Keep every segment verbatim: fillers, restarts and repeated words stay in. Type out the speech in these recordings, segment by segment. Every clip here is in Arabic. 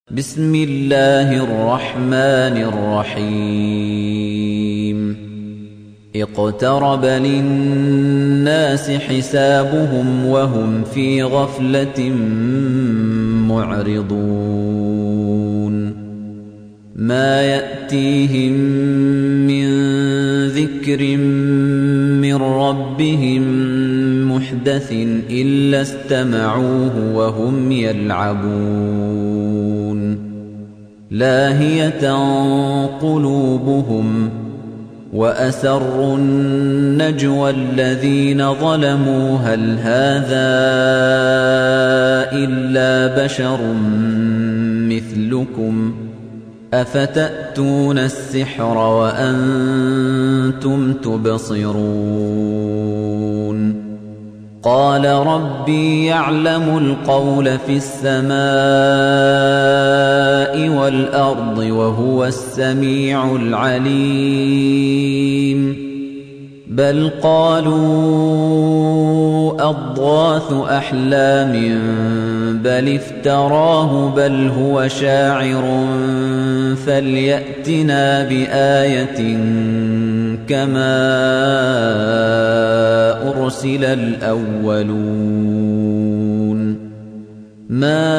بسم الله الرحمن الرحيم اقترب للناس حسابهم وهم في غفلة معرضون ما يأتيهم من ذكر من ربهم محدث إلا استمعوه وهم يلعبون لاهية قلوبهم وأسروا النجوى الذين ظلموا هل هذا إلا بشر مثلكم أفتأتون السحر وأنتم تبصرون قال ربي يعلم القول في السماء والأرض وهو السميع العليم بل قالوا أضغاث أحلام بل افتراه بل هو شاعر فليأتنا بآية كما أرسل الأولون ما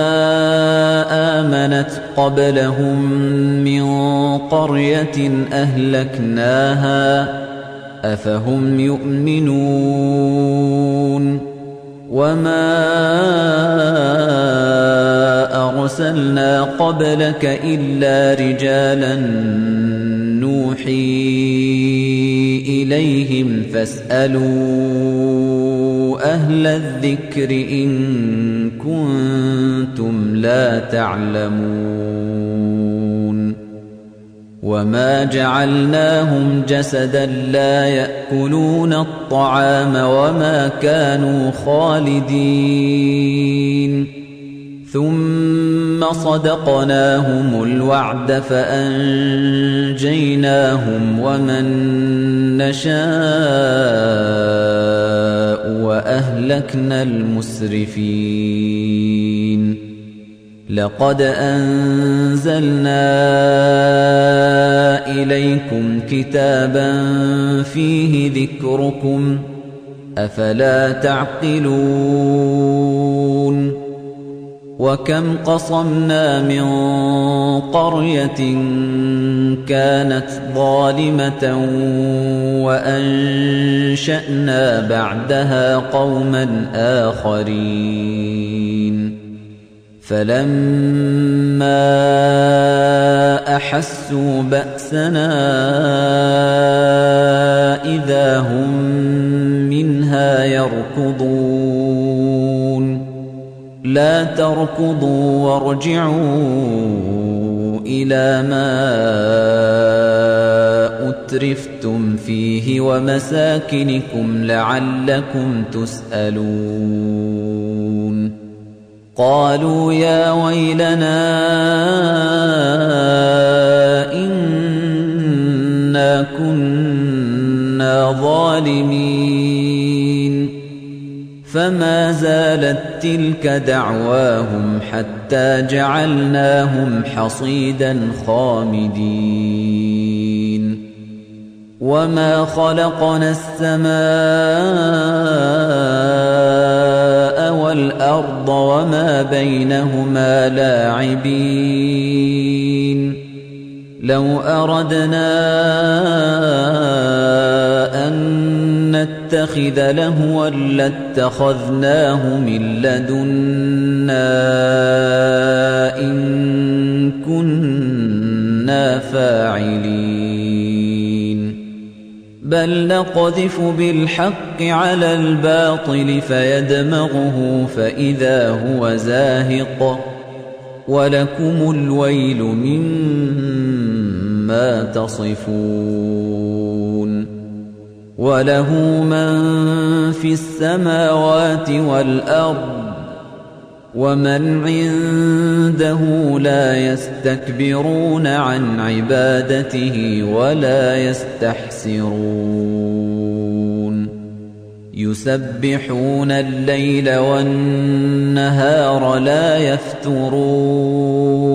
آمنت قبلهم من قرية أهلكناها أفهم يؤمنون وما أرسلنا قبلك إلا رجالا نوحي إليهم فاسألوا أهل الذكر إن كنتم لا تعلمون وما جعلناهم جسدا لا يأكلون الطعام وما كانوا خالدين ثم صدقناهم الوعد فأنجيناهم ومن نشاء وأهلكنا المسرفين لقد أنزلنا إليكم كتابا فيه ذكركم أفلا تعقلون وكم قصمنا من قرية كانت ظالمة وأنشأنا بعدها قوما آخرين فلما أحسوا بأسنا إذا هم منها يركضون لا تركضوا وارجعوا إلى ما أترفتم فيه ومساكنكم لعلكم تسألون قالوا يا ويلنا إنا كنا ظالمين فما زالت تلك دعواهم حتى جعلناهم حصيدا خامدين وما خلقنا السماء والأرض وما بينهما لاعبين لو أردنا أن نتخذ لهوا لاتخذناه من لدنا إن كنا فاعلين بل نقذف بالحق على الباطل فيدمغه فإذا هو زاهق ولكم الويل مما تصفون وله من في السماوات والأرض ومن عنده لا يستكبرون عن عبادته ولا يستحسرون يسبحون الليل والنهار لا يفترون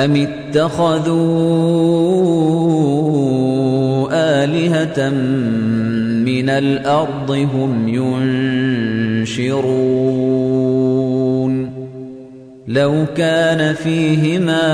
أَمِ اتَّخَذُوا آلِهَةً مِّنَ الْأَرْضِ هُمْ يُنشِرُونَ لَوْ كَانَ فِيهِمَا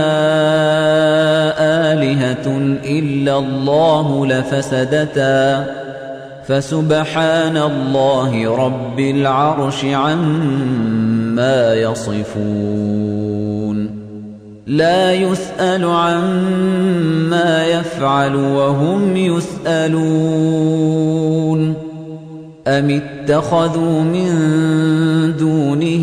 آلِهَةٌ إِلَّا اللَّهُ لَفَسَدَتَا فَسُبْحَانَ اللَّهِ رَبِّ الْعَرْشِ عَمَّا يَصِفُونَ لَا يُسْأَلُ عَمَّا يَفْعَلُ وَهُمْ يُسْأَلُونَ أَمِ اتَّخَذُوا مِن دُونِهِ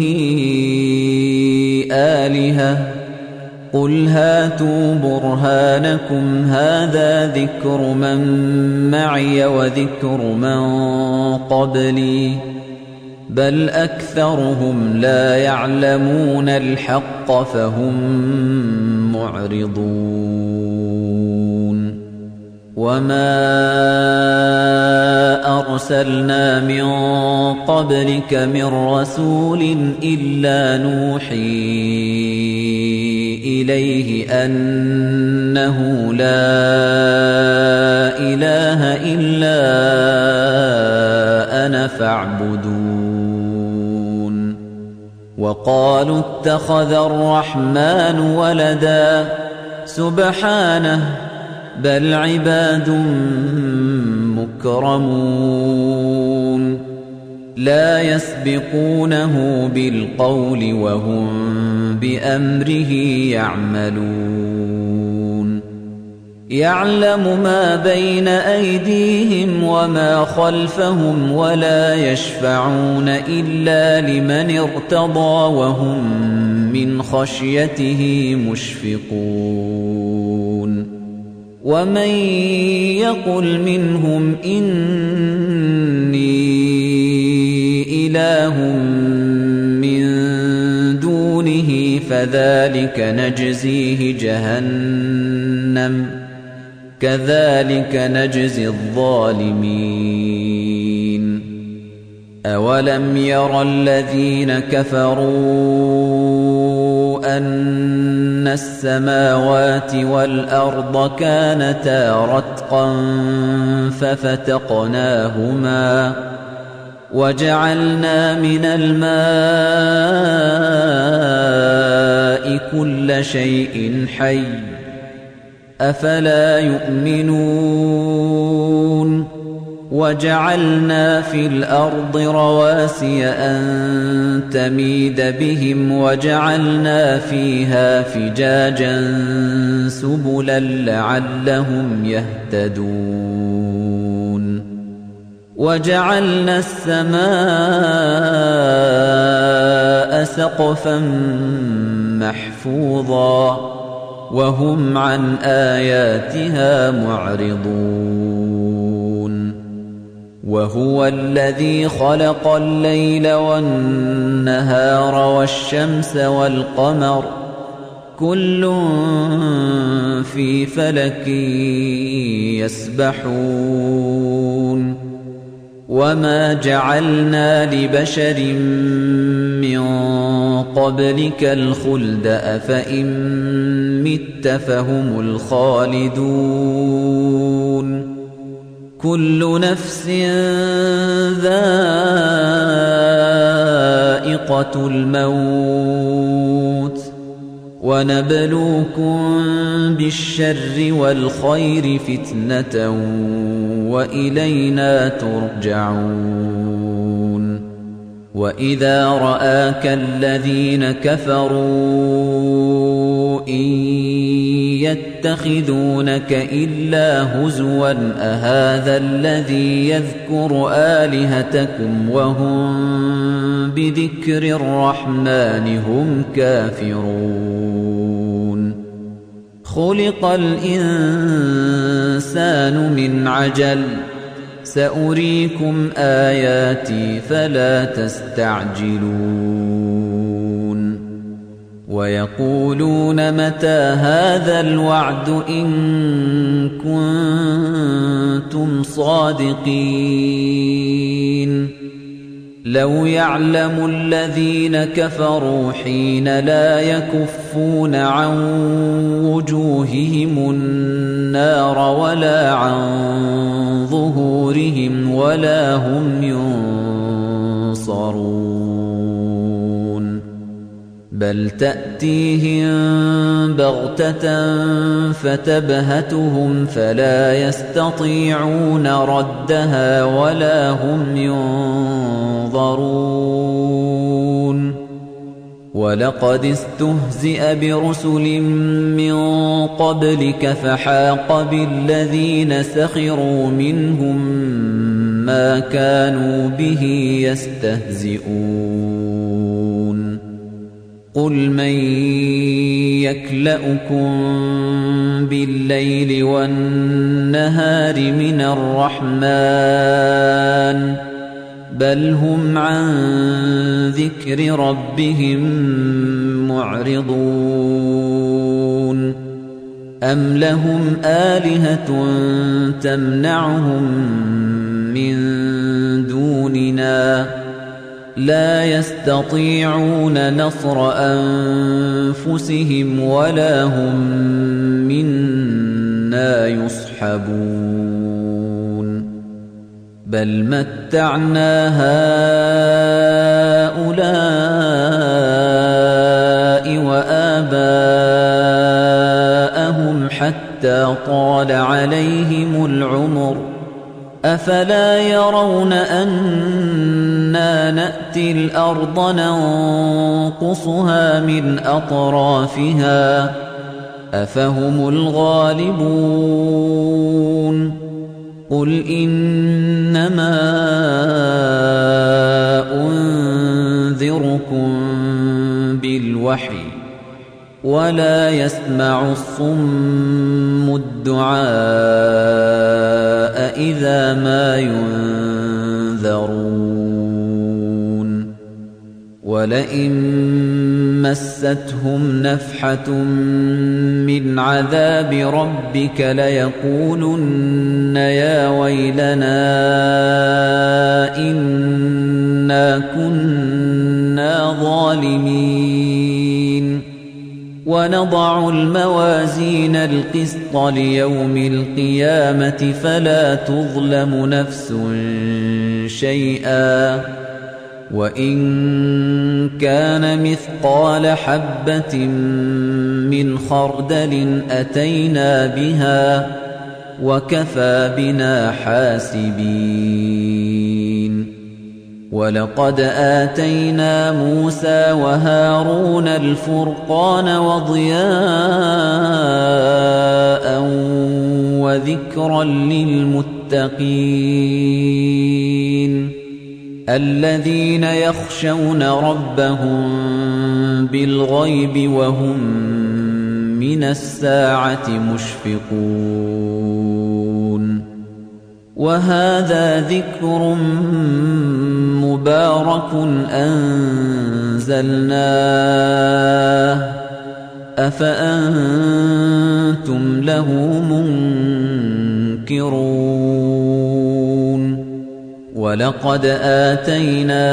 آلِهَةً قُلْ هَاتُوا بُرْهَانَكُمْ هَٰذَا ذِكْرُ مَن مَّعِيَ وَذِكْرُ مَن قَبْلِي بَلْ أَكْثَرُهُمْ لَا يَعْلَمُونَ الْحَقَّ فَهُم مُّعْرِضُونَ وَمَا أَرْسَلْنَا مِن قَبْلِكَ مِن رَّسُولٍ إِلَّا نُوحِي إِلَيْهِ أَنَّهُ لَا إِلَٰهَ إِلَّا أَنَا فَاعْبُدُونِ وَقَالُوا اتَّخَذَ الرَّحْمَٰنُ وَلَدًا سُبْحَانَهُ بَلْ عِبَادٌ مُّكْرَمُونَ لَا يَسْبِقُونَهُ بِالْقَوْلِ وَهُم بِأَمْرِهِ يَعْمَلُونَ يَعْلَمُ مَا بَيْنَ أَيْدِيهِمْ وَمَا خَلْفَهُمْ وَلَا يَشْفَعُونَ إِلَّا لِمَنِ ارْتَضَىٰ وَهُم مِّنْ خَشْيَتِهِ مُشْفِقُونَ وَمَن يَقُلْ مِنْهُمْ إِنِّي إِلَٰهٌ مِّن دُونِهِ فَذَٰلِكَ نَجْزِيهِ جَهَنَّمَ كَذَٰلِكَ نَجْزِي الظَّالِمِينَ أَوَلَمْ يَرَ الَّذِينَ كَفَرُوا أَنَّ السَّمَاوَاتِ وَالْأَرْضَ كَانَتَا رَتْقًا فَفَتَقْنَاهُمَا وَجَعَلْنَا مِنَ الْمَاءِ كُلَّ شَيْءٍ حَيٍّ أَفَلَا يُؤْمِنُونَ وَجَعَلْنَا فِي الْأَرْضِ رَوَاسِيَ أَن تَمِيدَ بِهِمْ وَجَعَلْنَا فِيهَا فِجَاجًا سُبُلًا لَّعَلَّهُمْ يَهْتَدُونَ وَجَعَلْنَا السَّمَاءَ سَقْفًا مَّحْفُوظًا وَهُمْ عَنْ آيَاتِهَا مُعْرِضُونَ وَهُوَ الَّذِي خَلَقَ اللَّيْلَ وَالنَّهَارَ وَالشَّمْسَ وَالْقَمَرَ كُلٌّ فِي فَلَكٍ يَسْبَحُونَ وَمَا جَعَلْنَا لِبَشَرٍ مِّن قَبْلِكَ الْخُلْدَ أَفَإِن مِّتَّ فَهُمُ الْخَالِدُونَ كُلُّ نَفْسٍ ذَائِقَةُ الْمَوْتِ وَنَبْلُوكُم بِالشَّرِّ وَالْخَيْرِ فِتْنَةً وَإِلَيْنَا تُرْجَعُونَ وَإِذَا رَآكَ الَّذِينَ كَفَرُوا إِن يَتَّخِذُونَكَ إِلَّا هُزُوًا أَهَٰذَا الَّذِي يَذْكُرُ آلِهَتَكُمْ وَهُم بِذِكْرِ الرَّحْمَٰنِ هُمْ كَافِرُونَ خُلِقَ الْإِنسَانُ مِنْ عَجَلٍ سَأُرِيكُمْ آيَاتِي فَلَا تَسْتَعْجِلُونَ وَيَقُولُونَ مَتَىٰ هَٰذَا الْوَعْدُ إِن كُنتُمْ صَادِقِينَ لو يعلم الذين كفروا حين لا يكفون عن وجوههم النار ولا عن ظهورهم ولا هم ينصرون بل تأتيهم بغتة فتبهتهم فلا يستطيعون ردها ولا هم ينظرون ولقد استهزئ برسل من قبلك فحاق بالذين سخروا منهم ما كانوا به يستهزئون قل من يكلؤكم بالليل والنهار من الرحمن بل هم عن ذكر ربهم معرضون أم لهم آلهة تمنعهم من دوننا لا يستطيعون نصر أنفسهم ولا هم منا يصحبون بل متعنا هؤلاء وآباءهم حتى طال عليهم العمر أفلا يرون أنا نأتي الأرض ننقصها من أطرافها أفهم الغالبون قل إنما أنذركم بالوحي ولا يسمع الصم الدعاء إذا ما ينذرون ولئن مستهم نفحة من عذاب ربك ليقولن يا ويلنا إنا كنا ظالمين ونضع الموازين القسط ليوم القيامة فلا تظلم نفس شيئا وإن كان مثقال حبة من خردل أتينا بها وكفى بنا حاسبين ولقد آتينا موسى وهارون الفرقان وضياء وذكرا للمتقين الذين يخشون ربهم بالغيب وهم من الساعة مشفقون وهذا ذكر مبارك أنزلناه أفأنتم له منكرون ولقد آتينا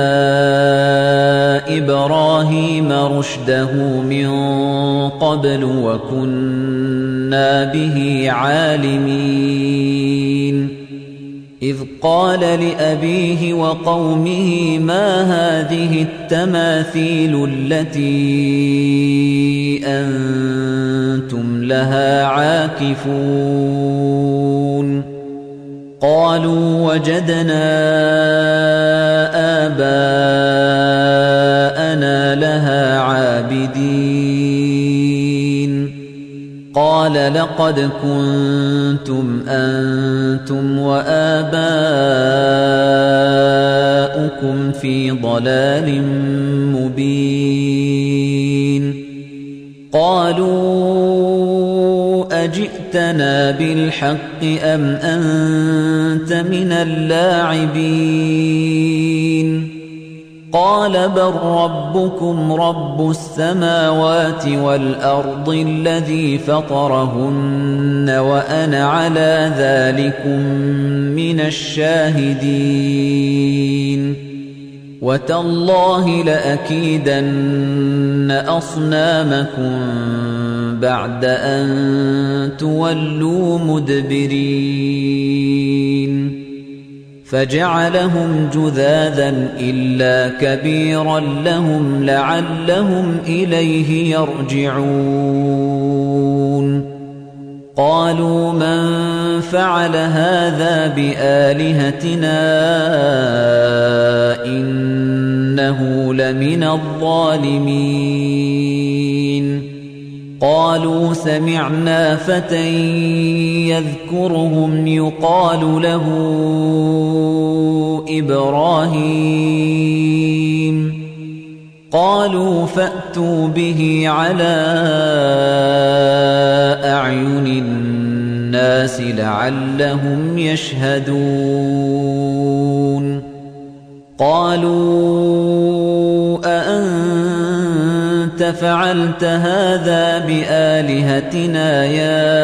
إبراهيم رشده من قبل وكنا به عالمين إذ قال لأبيه وقومه ما هذه التماثيل التي أنتم لها عاكفون قالوا وجدنا آباءنا لها عابدين قال لقد كنتم أنتم وآباؤكم في ضلال مبين قالوا أجئتنا بالحق أم أنت من اللاعبين قال بل ربكم رب السماوات والأرض الذي فطرهن وأنا على ذلكم من الشاهدين وتالله لأكيدن أصنامكم بعد أن تولوا مدبرين فجعلهم جذاذا إلا كبيرا لهم لعلهم إليه يرجعون قالوا من فعل هذا بآلهتنا إنه لمن الظالمين قالوا سمعنا فتى يذكرهم يقال له إبراهيم قالوا فأتوا به على أعين الناس لعلهم يشهدون قالوا أأنت فعلت هذا بآلهتنا يا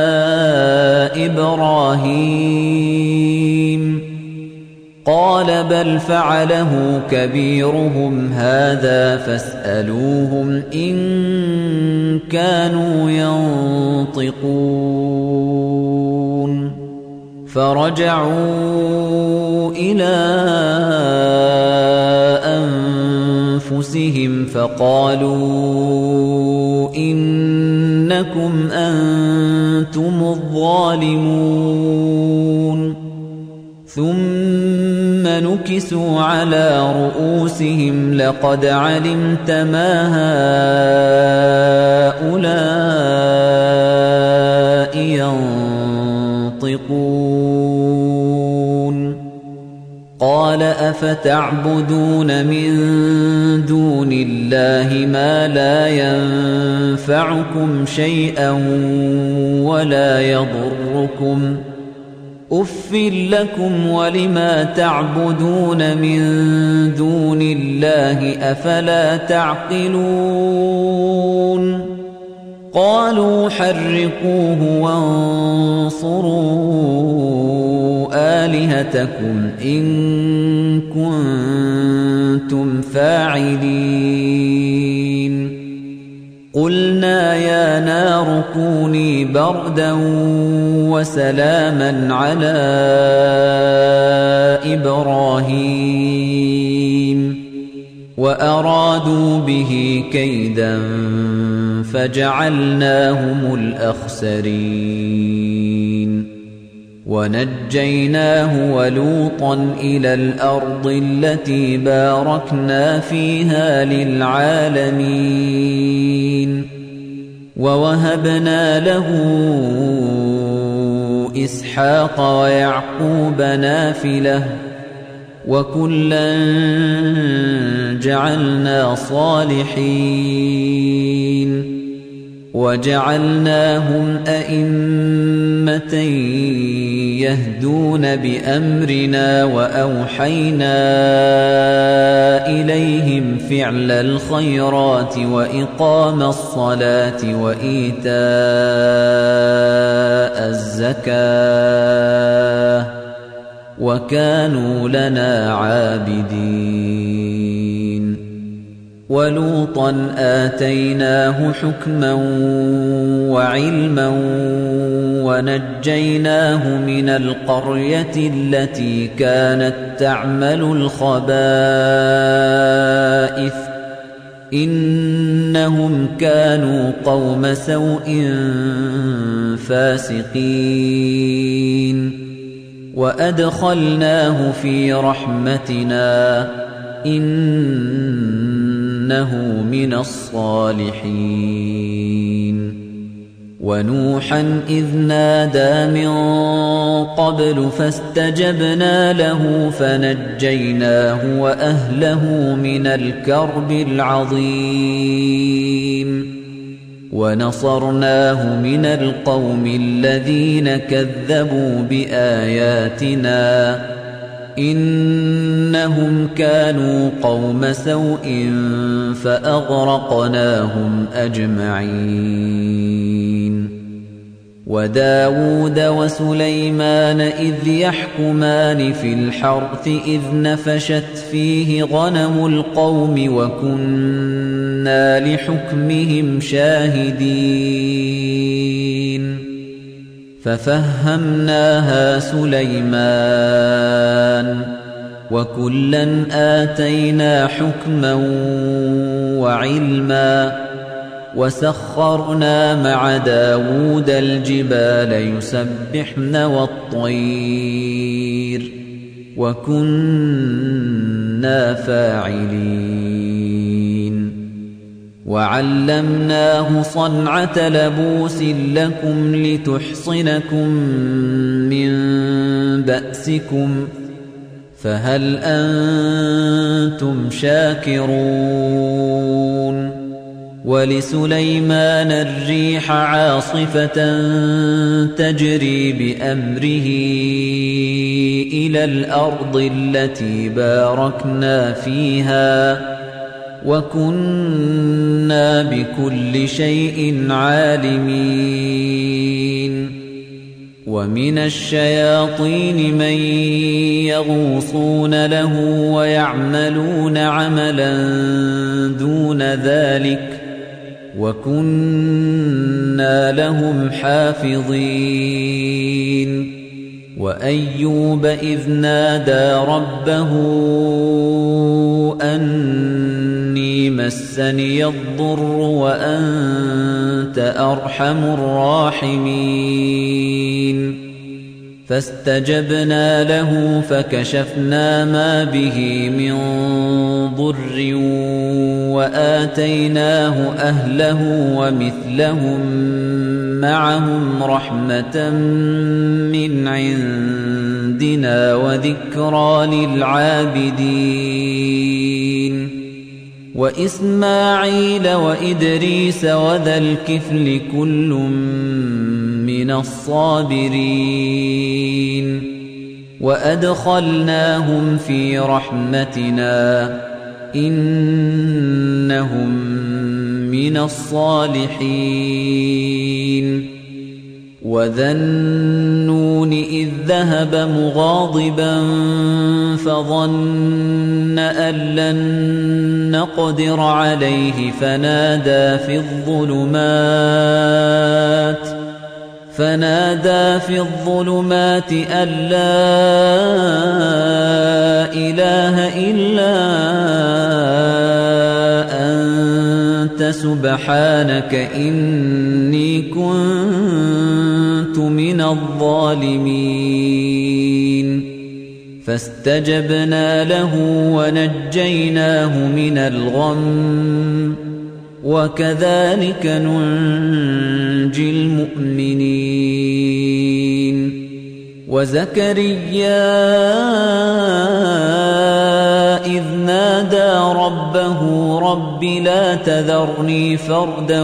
إبراهيم قال بل فعله كبيرهم هذا فاسألوهم إن كانوا ينطقون فرجعوا إلى أنفسهم فقالوا إنكم أنتم الظالمون ثم نكسوا على رؤوسهم لقد علمت ما هؤلاء ينطقون قال أفتعبدون من دون الله ما لا ينفعكم شيئا ولا يضركم أُفٍّ لكم ولما تعبدون من دون الله أفلا تعقلون قالوا حرقوه وانصروا آلهتكم إن كنتم فاعلين قلنا يا نار كوني بردا وسلاما على إبراهيم وأرادوا به كيدا فجعلناهم الأخسرين ونجيناه ولوطا إلى الأرض التي باركنا فيها للعالمين ووهبنا له إسحاق ويعقوب نافلة وكلا جعلنا صالحين وجعلناهم أئمة يهدون بأمرنا وأوحينا إليهم فعل الخيرات وإقام الصلاة وإيتاء الزكاة وكانوا لنا عابدين ولوطا آتيناه حكما وعلما ونجيناه من القرية التي كانت تعمل الخبائث إنهم كانوا قوم سوء فاسقين وأدخلناه في رحمتنا إنه من الصالحين ونوحا إذ نادى من قبل فاستجبنا له فنجيناه وأهله من الكرب العظيم ونصرناه من القوم الذين كذبوا بآياتنا إنهم كانوا قوم سوء فأغرقناهم أجمعين وداود وسليمان إذ يحكمان في الحرث إذ نفشت فيه غنم القوم وكنا لحكمهم شاهدين ففهمناها سليمان وكلا آتينا حكما وعلما وسخرنا مع داود الجبال يسبحن والطير وكنا فاعلين وعلمناه صنعة لبوس لكم لتحصنكم من بأسكم فهل أنتم شاكرون ولسليمان الريح عاصفة تجري بأمره إلى الأرض التي باركنا فيها وكنا بكل شيء عالمين ومن الشياطين من يغوصون له ويعملون عملا دون ذلك وكنا لهم حافظين وأيوب إذ نادى ربه أني مسني الضر وأنت أرحم الراحمين فاستجبنا له فكشفنا ما به من ضر وآتيناه أهله ومثلهم معهم رحمة من عندنا وذكرى للعابدين وإسماعيل وإدريس وذا الكفل كل من الصابرين وأدخلناهم في رحمتنا إنهم من الصالحين وذا النون إذ ذهب مغاضبا فظن أن لن نقدر عليه فنادى في الظلمات فنادى في الظلمات أن لا إله إلا أنت سبحانك إني كنت من الظالمين فاستجبنا له ونجيناه من الغم وكذلك ننجي المؤمنين وزكريا إذ نادى ربه رب لا تذرني فردا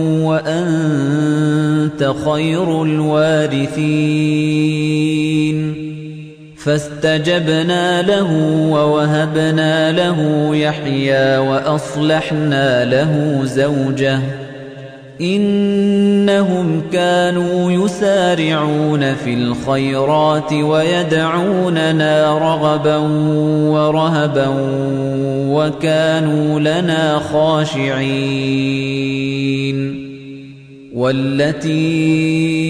وأنت خير الوارثين فاستجبنا له ووهبنا له يحيى وأصلحنا له زوجه إنهم كانوا يسارعون في الخيرات ويدعوننا رغبا ورهبا وكانوا لنا خاشعين والتي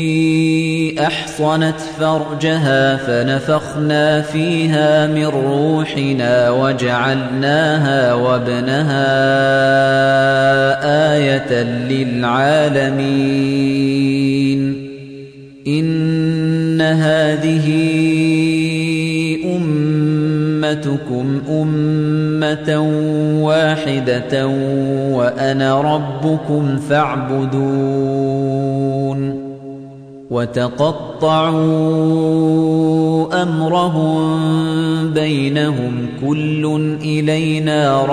أحصنت فرجها فنفخنا فيها من روحنا وجعلناها وابنها آية للعالمين إن هذه أمتكم أمة واحدة وأنا ربكم فاعبدون وتقطعوا أمرهم بينهم كل إلينا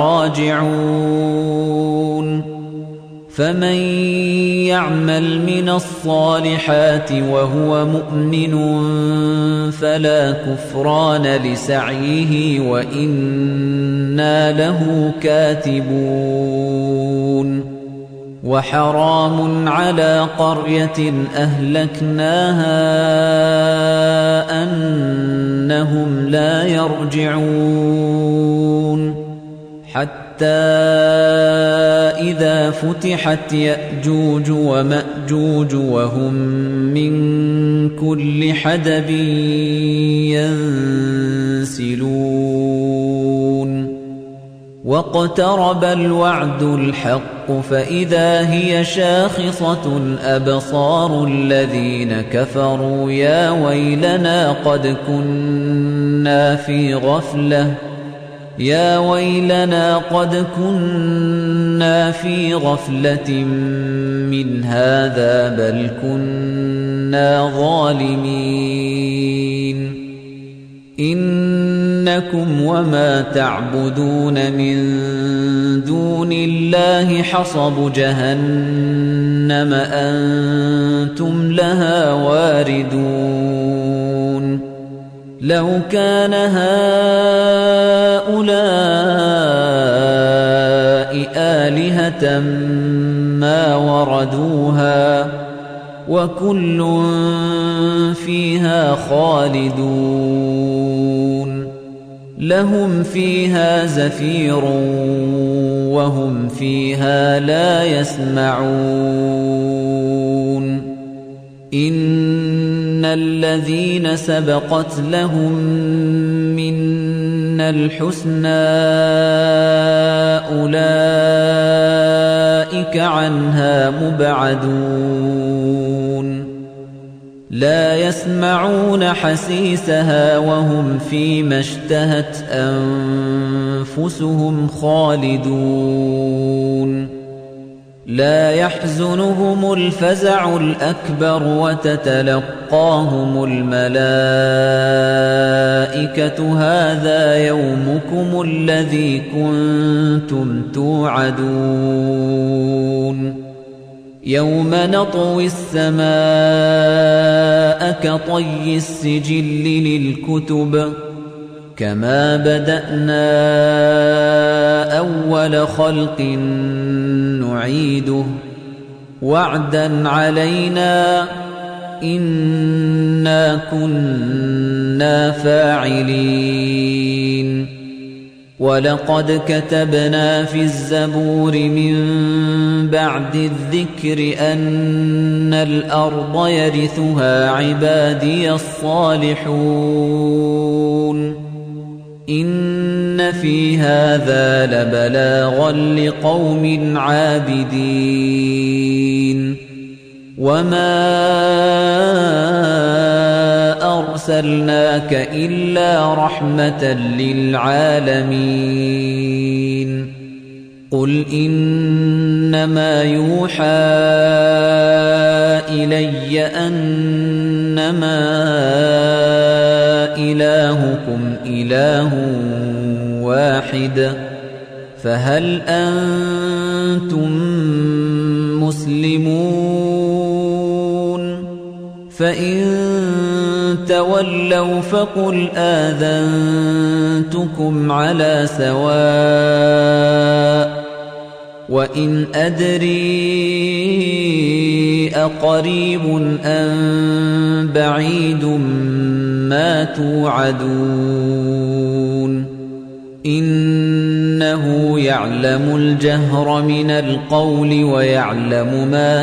راجعون فمن يعمل من الصالحات وهو مؤمن فلا كفران لسعيه وإنا له كاتبون وحرام على قرية أهلكناها أنهم لا يرجعون حتى إذا فتحت يأجوج ومأجوج وهم من كل حدب ينسلون واقترب الوعد الحق فإذا هي شاخصة أبصار الذين كفروا يا ويلنا قد كنا في غفلة يا ويلنا قد كنا في غفلة من هذا بل كنا ظالمين إنكم وما تعبدون من دون الله حصب جهنم أنتم لها واردون لو كان هؤلاء آلهة ما وردوها وكل فيها خالدون لهم فيها زفير وهم فيها لا يسمعون إن الذين سبقت لهم منا الحسنى أولئك عنها مبعدون لا يسمعون حسيسها وهم فيما اشتهت أنفسهم خالدون لا يحزنهم الفزع الأكبر وتتلقاهم الملائكة هذا يومكم الذي كنتم توعدون يوم نطوي السماء كطي السجل للكتب كما بدأنا أول خلق نعيده وعدا علينا إنا كنا فاعلين ولقد كتبنا في الزبور من بعد الذكر أن الأرض يرثها عبادي الصالحون إن في هذا لبلاغا لقوم عابدين وما أرسلناك إلا رحمة للعالمين قل إنما يوحى إلي أنما إلهكم إله واحد فهل أنتم مسلمون فإن تولوا فقل آذنتكم على سواء وإن أدري أقريب أم بعيد ما توعدون إنه يعلم الجهر من القول ويعلم ما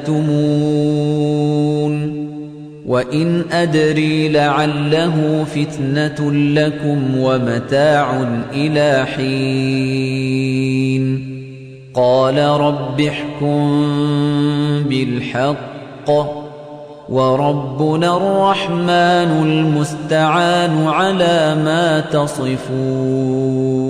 تكتمون وإن أدري لعله فتنة لكم ومتاع إلى حين قال رب احكم بالحق وربنا الرحمن المستعان على ما تصفون